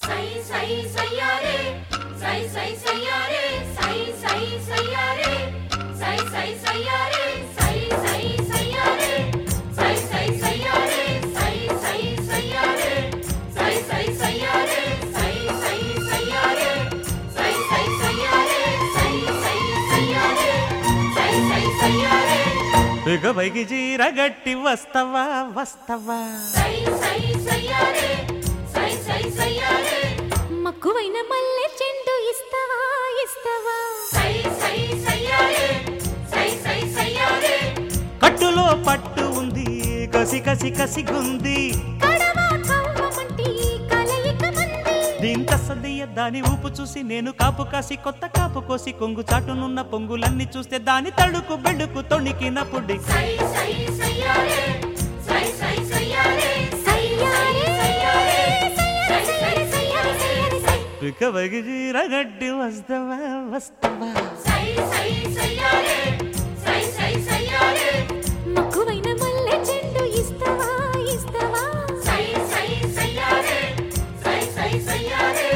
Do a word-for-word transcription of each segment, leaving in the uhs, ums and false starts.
సై సై సయ్యారే సై సై సయ్యారే సై సై సయ్యారే సై సై సయ్యారే సై సై సయ్యారే సై సై సయ్యారే సై సై సయ్యారే సై సై సయ్యారే సై సై సయ్యారే సై సై సయ్యారే సై సై సయ్యారే సై సై సయ్యారే బిగబైకి జీరగట్టి వస్తవా వస్తవా సై సై సయ్యారే సై సై సయ్యారే మక్కువైన మల్లె చెండు ఇస్తవా ఇస్తవా సై సై సయ్యారే సై సై సయ్యారే కట్టులో పట్టు ఉంది కసి కసి కసిగుంది కడవా కవ్వమంటి కలయిక మంది దీంత సదియ దాని ఊపు చూసి నేను కాపు కాసి కొత్త కాపు కోసి కొంగు చాటునున్న పొంగులన్నీ చూస్తే దాని తడుకు బెడుకు తొణికినప్పుడు సై సై సయ్యారే సై సై సయ్యారే సయ్యారే సయ్యారే సై సై సయ్యారే సయ్యారే సై బిగబైకి జీరగట్టి వస్తవా వస్తవా సై సై సయ్యారే సై సై సయ్యారే మక్కువైన మల్లె చెండు ఇస్తవా ఇస్తవా సై సై సయ్యారే సై సై సయ్యారే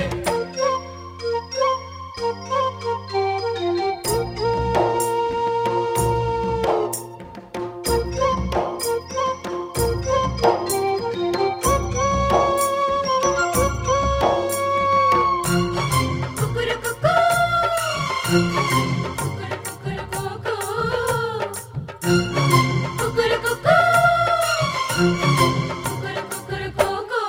కుకురు కుకు కుకురు కుకురు కుకు కుకురు కుకు కుకురు కుకురు కుకు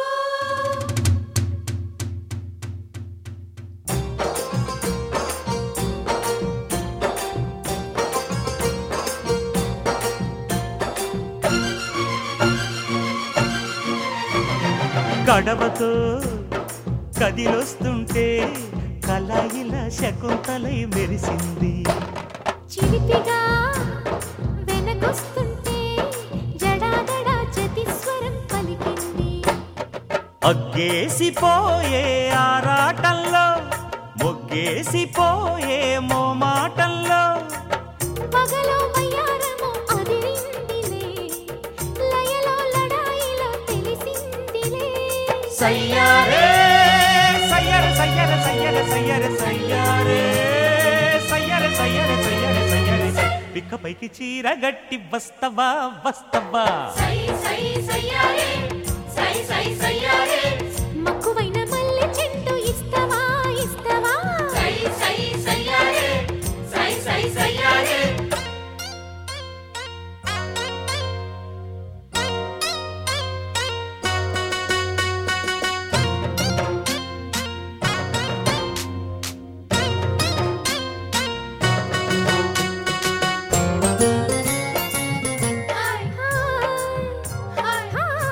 గడవతో కదిలొస్తుంటే కలాయిల శకుంతలై మెరిసింది చిలిపిగా వెనకొస్తుంటే జడాదడా చతిస్వరం పలికింది అగ్గేసిపోయే ఆరాటంలో మొగ్గేసిపోయే మోమాటంలో పగలో వయ్యారము అదిరిందిలే లయలో లడాయిలో తెలిసిందిలే సయ్యారే సయ్యారే సయ్యారే సయ్యారే సయ్యారే సయ్యారే సయ్యారే సయ్యారే సయ్యారే సయ్యారే పిక్కపైకి చీర గట్టి వస్తవా వస్తవా సై సై సయ్యారే సై సై సయ్యారే మక్కువైన మల్లె చెండు ఇస్తవా ఇస్తవా సై సై సయ్యారే సై సై సయ్యారే హాయ్ హాయ్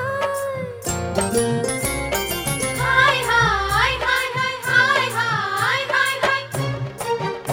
హాయ్ హాయ్ హాయ్ హాయ్ హాయ్ హాయ్ హాయ్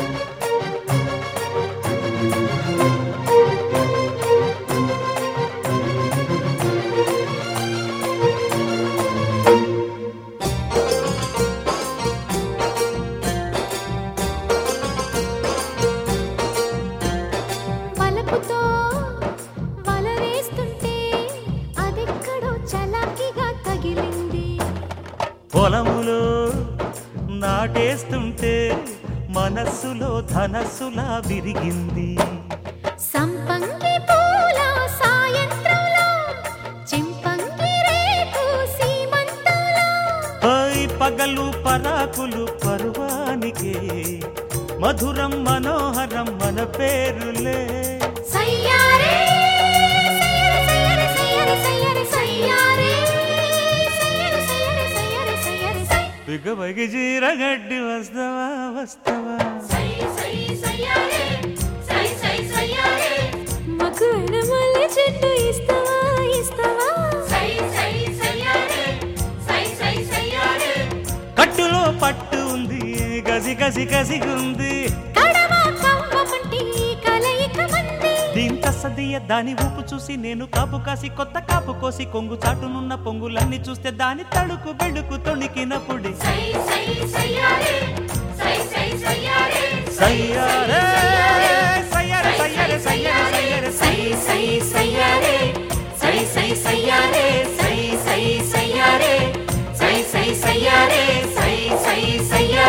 వలపుతో వల వేస్తుంటే అదెక్కడో చలాకీగా తగిలింది పొలములో నాటేస్తుంటే మనస్సులో ధనస్సులా విరిగింది సంపంగి పూల సాయంత్రంలో చింపంగి రేకు సీమంతంలో పై పగలు పరాకులు పరువానికే మధురం మనోహరం మన పేరులే సయ్యారే సయ్యారే సయ్యారే సయ్యారే సయ్యారే సయ్యారే సయ్యారే సయ్యారే సయ్యారే సై బిగబగి జీరగడ్డి వస్తవా వస్తవా సై సై సయ్యారే సై సై సయ్యారే మక్కువైన మల్లె చెట్టు ఇస్తవా ఇస్తవా సై సై సయ్యారే సై సై సయ్యారే కట్టులో పట్టు ఉంది గసి గసి గసిగుంది కడవా కవ్వమంటి కలయిక మంది దీంత సదియ దాని ఊపు చూసి నేను కాపు కాసి కొత్త కాపు కోసి కొంగు చాటునున్న పొంగులన్నీ చూస్తే దాని తడుకు బెడుకు తొణికినప్పుడు సై సై సయ్యారే సై సై సయ్యారే సయ్యారే సయ్యారే సయ్యారే సయ్యారే సయ్యారే సై సై సయ్యారే సై సై సయ్యారే సై సై సయ్యారే సై సై సయ్యారే సయ్యారే సై సై సయ్యారే